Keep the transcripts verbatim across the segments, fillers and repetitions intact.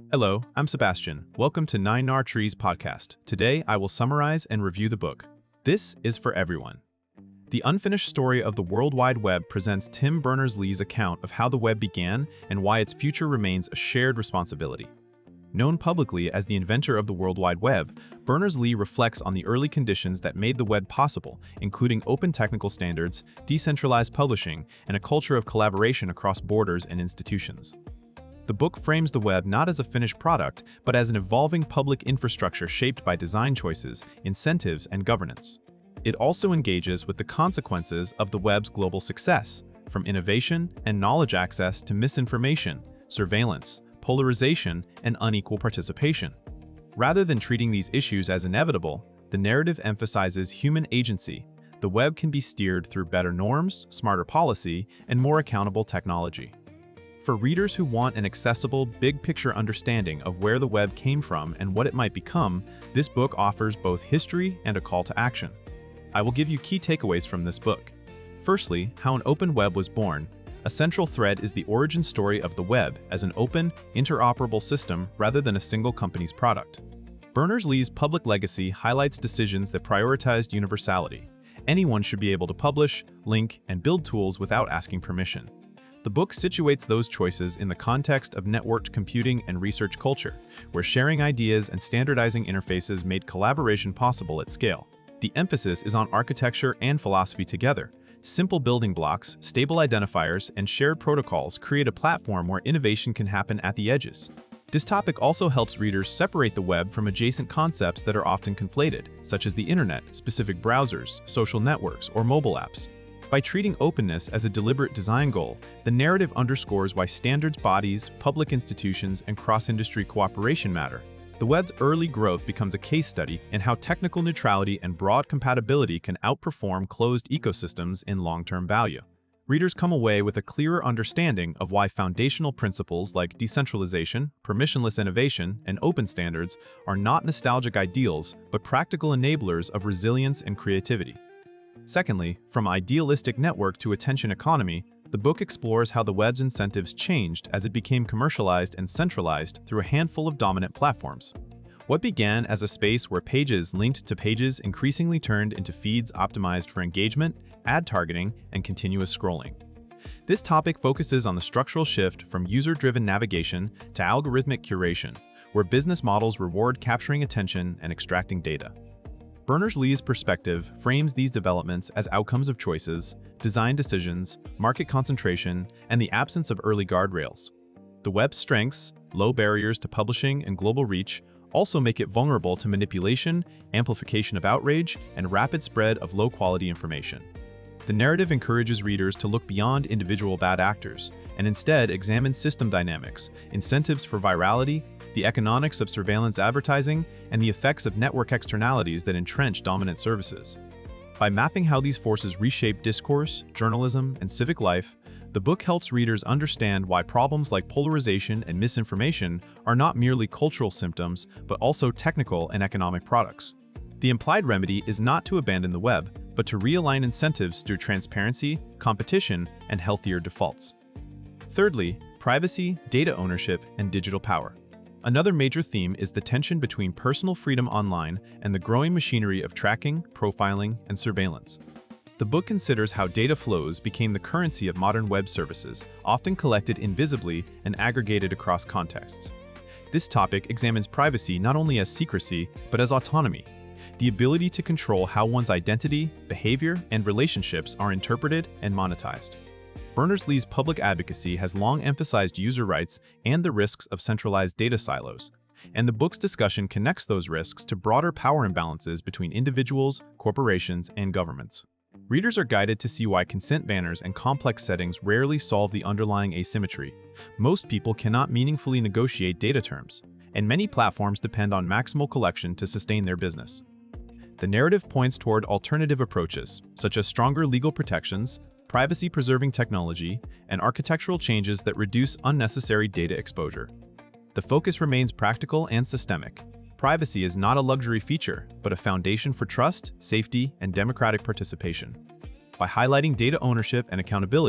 Hello, I'm Sebastian. Welcome to Nine Nar Trees podcast. Today, I will summarize and review the book. This is for everyone. The Unfinished Story of the World Wide Web presents Tim Berners-Lee's account of how the web began and why its future remains a shared responsibility. Known publicly as the inventor of the World Wide Web, Berners-Lee reflects on the early conditions that made the web possible, including open technical standards, decentralized publishing, and a culture of collaboration across borders and institutions. The book frames the web not as a finished product, but as an evolving public infrastructure shaped by design choices, incentives, and governance. It also engages with the consequences of the web's global success, from innovation and knowledge access to misinformation, surveillance, polarization, and unequal participation. Rather than treating these issues as inevitable, the narrative emphasizes human agency. The web can be steered through better norms, smarter policy, and more accountable technology. For readers who want an accessible, big-picture understanding of where the web came from and what it might become, this book offers both history and a call to action. I will give you key takeaways from this book. Firstly, how an open web was born. A central thread is the origin story of the web as an open, interoperable system rather than a single company's product. Berners-Lee's public legacy highlights decisions that prioritized universality. Anyone should be able to publish, link, and build tools without asking permission. The book situates those choices in the context of networked computing and research culture, where sharing ideas and standardizing interfaces made collaboration possible at scale. The emphasis is on architecture and philosophy together. Simple building blocks, stable identifiers, and shared protocols create a platform where innovation can happen at the edges. This topic also helps readers separate the web from adjacent concepts that are often conflated, such as the internet, specific browsers, social networks, or mobile apps. By treating openness as a deliberate design goal, the narrative underscores why standards bodies, public institutions, and cross-industry cooperation matter. The web's early growth becomes a case study in how technical neutrality and broad compatibility can outperform closed ecosystems in long-term value. Readers come away with a clearer understanding of why foundational principles like decentralization, permissionless innovation, and open standards are not nostalgic ideals, but practical enablers of resilience and creativity. Secondly, from idealistic network to attention economy, the book explores how the web's incentives changed as it became commercialized and centralized through a handful of dominant platforms. What began as a space where pages linked to pages increasingly turned into feeds optimized for engagement, ad targeting, and continuous scrolling. This topic focuses on the structural shift from user-driven navigation to algorithmic curation, where business models reward capturing attention and extracting data. Berners-Lee's perspective frames these developments as outcomes of choices, design decisions, market concentration, and the absence of early guardrails. The web's strengths, low barriers to publishing and global reach, also make it vulnerable to manipulation, amplification of outrage, and rapid spread of low-quality information. The narrative encourages readers to look beyond individual bad actors and instead examine system dynamics, incentives for virality, the economics of surveillance advertising, and the effects of network externalities that entrench dominant services. By mapping how these forces reshape discourse, journalism, and civic life, the book helps readers understand why problems like polarization and misinformation are not merely cultural symptoms, but also technical and economic products. The implied remedy is not to abandon the web, but to realign incentives through transparency, competition, and healthier defaults. Thirdly, privacy, data ownership, and digital power. Another major theme is the tension between personal freedom online and the growing machinery of tracking, profiling, and surveillance. The book considers how data flows became the currency of modern web services, often collected invisibly and aggregated across contexts. This topic examines privacy not only as secrecy, but as autonomy, the ability to control how one's identity, behavior, and relationships are interpreted and monetized. Berners-Lee's public advocacy has long emphasized user rights and the risks of centralized data silos, and the book's discussion connects those risks to broader power imbalances between individuals, corporations, and governments. Readers are guided to see why consent banners and complex settings rarely solve the underlying asymmetry. Most people cannot meaningfully negotiate data terms, and many platforms depend on maximal collection to sustain their business. The narrative points toward alternative approaches, such as stronger legal protections, privacy-preserving technology, and architectural changes that reduce unnecessary data exposure. The focus remains practical and systemic. Privacy is not a luxury feature, but a foundation for trust, safety, and democratic participation. By highlighting data ownership and accountability,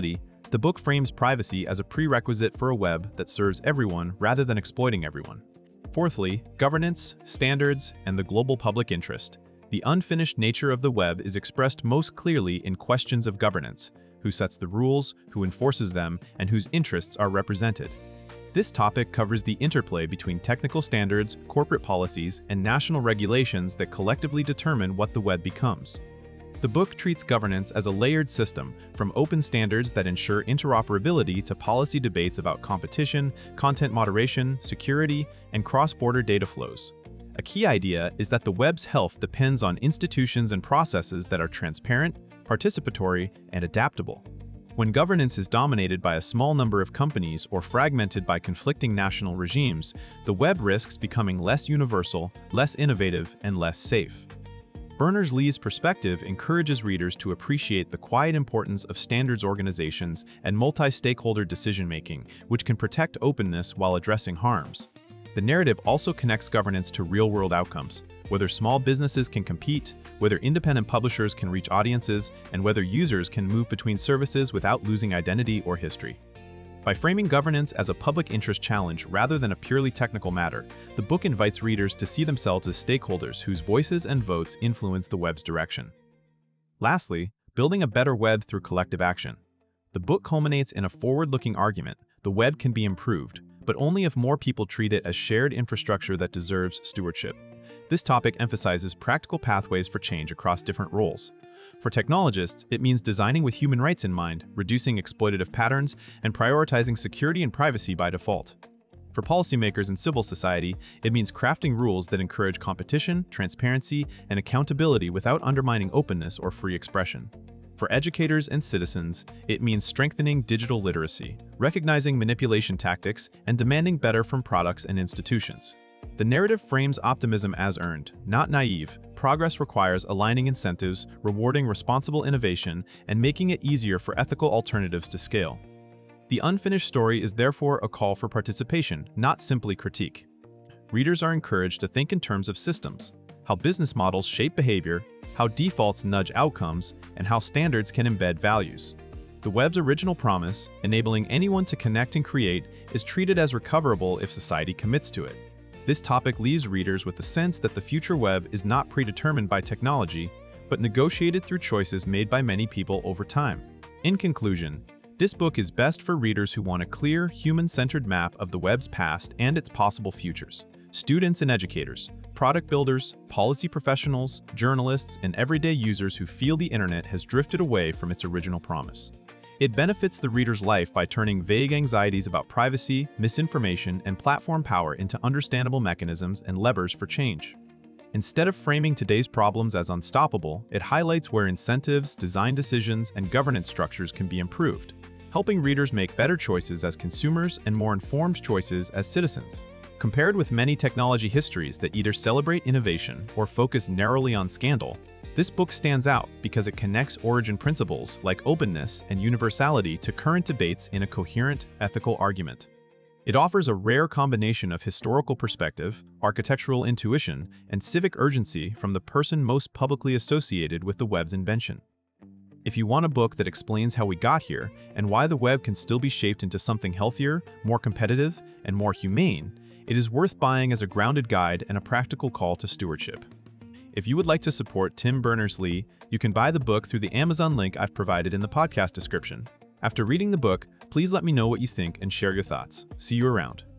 The book frames privacy as a prerequisite for a web that serves everyone rather than exploiting everyone. Fourthly, governance, standards, and the global public interest. The unfinished nature of the web is expressed most clearly in questions of governance: who sets the rules, who enforces them, and whose interests are represented. This topic covers the interplay between technical standards, corporate policies, and national regulations that collectively determine what the web becomes. The book treats governance as a layered system, from open standards that ensure interoperability to policy debates about competition, content moderation, security, and cross-border data flows. A key idea is that the web's health depends on institutions and processes that are transparent, participatory, and adaptable. When governance is dominated by a small number of companies or fragmented by conflicting national regimes, the web risks becoming less universal, less innovative, and less safe. Berners-Lee's perspective encourages readers to appreciate the quiet importance of standards organizations and multi-stakeholder decision-making, which can protect openness while addressing harms. The narrative also connects governance to real-world outcomes, whether small businesses can compete, whether independent publishers can reach audiences, and whether users can move between services without losing identity or history. By framing governance as a public interest challenge rather than a purely technical matter, the book invites readers to see themselves as stakeholders whose voices and votes influence the web's direction. Lastly, building a better web through collective action. The book culminates in a forward-looking argument: the web can be improved, but only if more people treat it as shared infrastructure that deserves stewardship. This topic emphasizes practical pathways for change across different roles. For technologists, it means designing with human rights in mind, reducing exploitative patterns, and prioritizing security and privacy by default. For policymakers and civil society, it means crafting rules that encourage competition, transparency, and accountability without undermining openness or free expression. For educators and citizens, it means strengthening digital literacy, recognizing manipulation tactics, and demanding better from products and institutions. The narrative frames optimism as earned, not naive. Progress requires aligning incentives, rewarding responsible innovation, and making it easier for ethical alternatives to scale. The unfinished story is therefore a call for participation, not simply critique. Readers are encouraged to think in terms of systems: how business models shape behavior, how defaults nudge outcomes, and how standards can embed values. The web's original promise, enabling anyone to connect and create, is treated as recoverable if society commits to it. This topic leaves readers with the sense that the future web is not predetermined by technology, but negotiated through choices made by many people over time. In conclusion, this book is best for readers who want a clear, human-centered map of the web's past and its possible futures. Students and educators, product builders, policy professionals, journalists, and everyday users who feel the internet has drifted away from its original promise. It benefits the reader's life by turning vague anxieties about privacy, misinformation, and platform power into understandable mechanisms and levers for change. Instead of framing today's problems as unstoppable, it highlights where incentives, design decisions, and governance structures can be improved, helping readers make better choices as consumers and more informed choices as citizens. Compared with many technology histories that either celebrate innovation or focus narrowly on scandal, this book stands out because it connects origin principles like openness and universality to current debates in a coherent, ethical argument. It offers a rare combination of historical perspective, architectural intuition, and civic urgency from the person most publicly associated with the web's invention. If you want a book that explains how we got here and why the web can still be shaped into something healthier, more competitive, and more humane, it is worth buying as a grounded guide and a practical call to stewardship. If you would like to support Tim Berners-Lee, you can buy the book through the Amazon link I've provided in the podcast description. After reading the book, please let me know what you think and share your thoughts. See you around.